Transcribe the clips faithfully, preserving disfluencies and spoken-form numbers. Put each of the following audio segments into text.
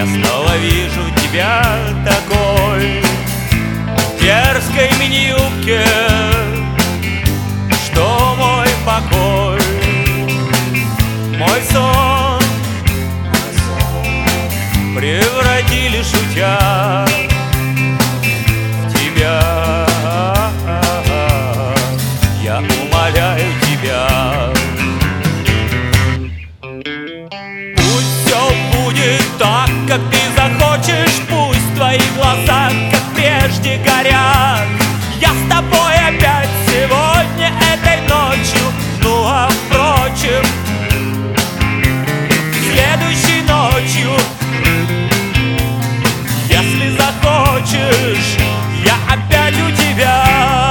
Я снова вижу тебя такой, в дерзкой мини-юбке, что мой покой, мой сон превратили, шутя, в тебя. Я умоляю тебя, пусть все будет так, как ты захочешь, пусть твои глаза, как прежде, горят. Я с тобой опять сегодня, этой ночью, ну а впрочем, следующей ночью, если захочешь, я опять у тебя.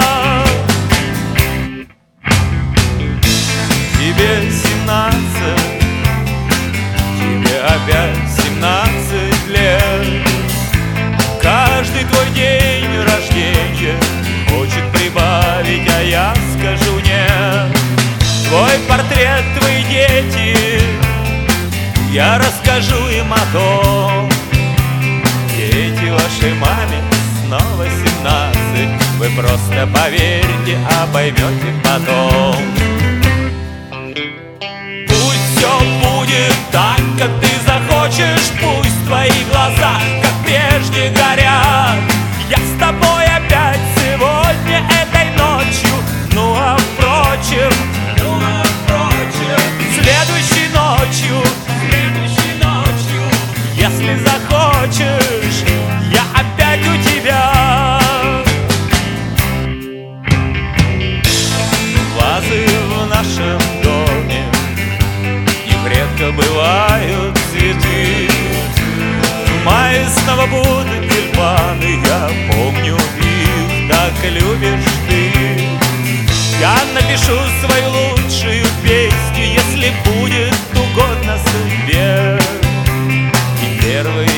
Тебе семнадцать, тебе опять семнадцать лет. Каждый твой день рождения хочет прибавить, а я скажу нет. Твой портрет, твои дети, я расскажу им о том. Дети, вашей маме снова семнадцать. Вы просто поверьте, а поймете потом. Пусть все будет так, как ты захочешь, пусть твои глаза, как прежде, горят. Я с тобой опять сегодня, этой ночью, ну а впрочем, ну а впрочем, следующей ночью, следующей ночью, если захочешь, я опять у тебя. Вазы в нашем доме, их редко бывают цветы. В мае снова будут тюльпаны, я помню их, так любишь ты. Я напишу свою лучшую песню, если будет угодно судьбе. И первый